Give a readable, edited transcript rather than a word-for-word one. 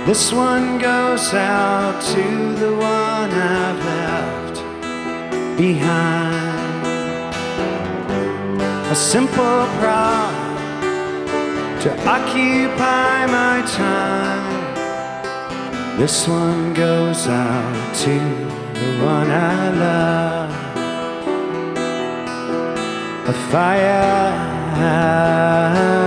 This one goes out to the one I've left behind. A simple prop to occupy my time. This one goes out to the one I love. A fire